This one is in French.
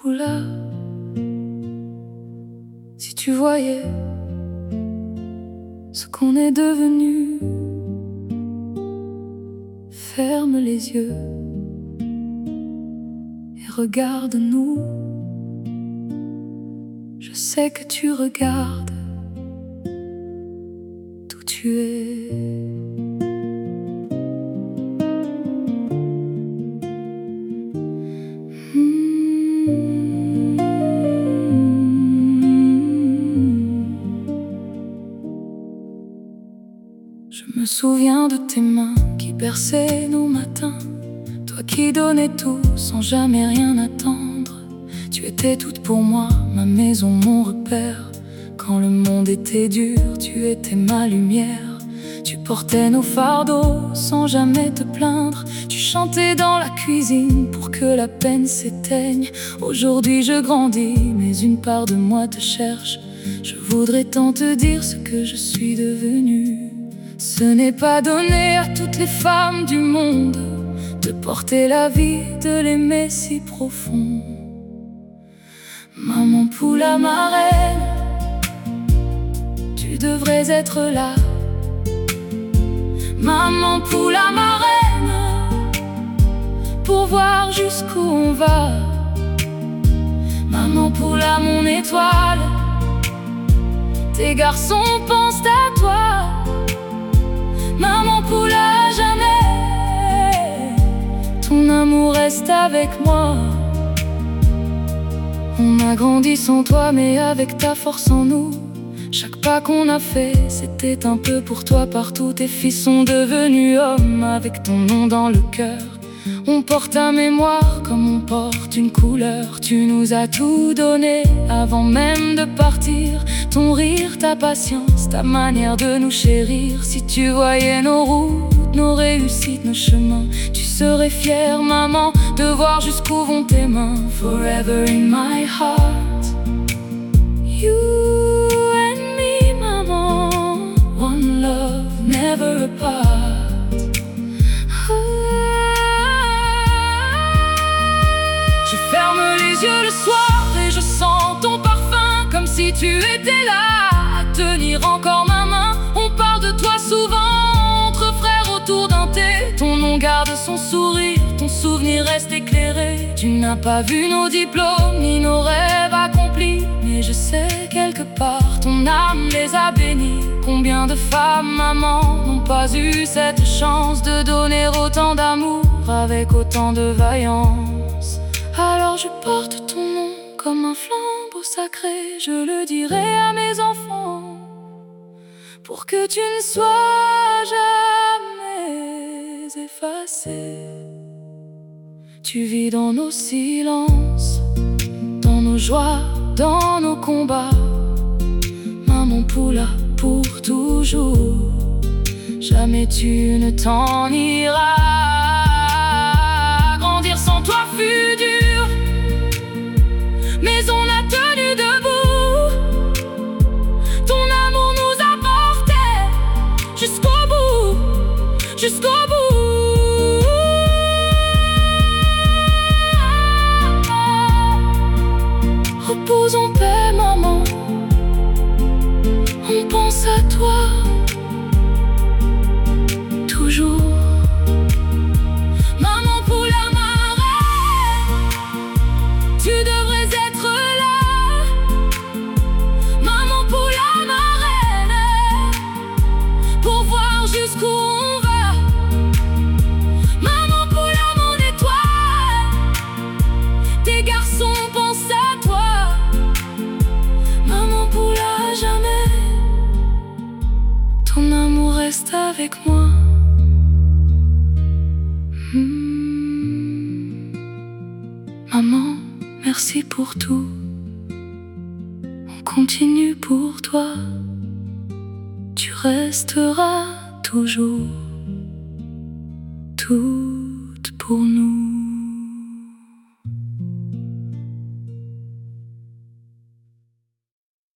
Poula, si tu voyais ce qu'on est devenu, ferme les yeux et regarde-nous. Je sais que tu regardes d'où tu es. Je me souviens de tes mains qui berçaient nos matins, toi qui donnais tout sans jamais rien attendre. Tu étais toute pour moi, ma maison, mon repère. Quand le monde était dur, tu étais ma lumière. Tu portais nos fardeaux sans jamais te plaindre. Tu chantais dans la cuisine pour que la peine s'éteigne. Aujourd'hui je grandis, mais une part de moi te cherche. Je voudrais tant te dire ce que je suis devenue. Ce n'est pas donné à toutes les femmes du monde de porter la vie, de l'aimer si profond. Maman Poula, ma reine, tu devrais être là. Maman Poula, ma reine, pour voir jusqu'où on va. Maman Poula, mon étoile, tes garçons pensent à toi. Maman Poula, jamais ton amour reste avec moi. On a grandi sans toi, mais avec ta force en nous. Chaque pas qu'on a fait, c'était un peu pour toi. Partout tes fils sont devenus hommes, avec ton nom dans le cœur. On porte ta mémoire comme on porte une couleur. Tu nous as tout donné avant même de partir. Ton rire, ta patience, ta manière de nous chérir. Si tu voyais nos routes, nos réussites, nos chemins, tu serais fière, maman, de voir jusqu'où vont tes mains. Forever in my heart, you and me, maman. One love, never apart. Je ferme les yeux le soir et je sens ton parfum, comme si tu étais là, à tenir encore ma main. On parle de toi souvent, entre frères autour d'un thé. Ton nom garde son sourire, ton souvenir reste éclairé. Tu n'as pas vu nos diplômes ni nos rêves accomplis, mais je sais quelque part ton âme les a bénis. Combien de femmes, maman, n'ont pas eu cette chance de donner autant d'amour avec autant de vaillance. Alors je porte ton nom comme un flambeau sacré, je le dirai à mes enfants, pour que tu ne sois jamais effacé. Tu vis dans nos silences, dans nos joies, dans nos combats. Maman Poula, pour toujours, jamais tu ne t'en iras. Grandir sans toi fut dur, mais on a tenu debout. Ton amour nous a portés jusqu'au bout, jusqu'au bout. Repose en paix, maman, on pense à toi toujours. Maman Poula, ma reine, tu devrais être là. Maman Poula, ma reine, pour voir jusqu'où on va. Maman Poula, mon étoile, tes garçons pensent à toi. Maman Poula, jamais ton amour reste avec moi. Maman, merci pour tout. On continue pour toi. Tu resteras toujours toute pour nous.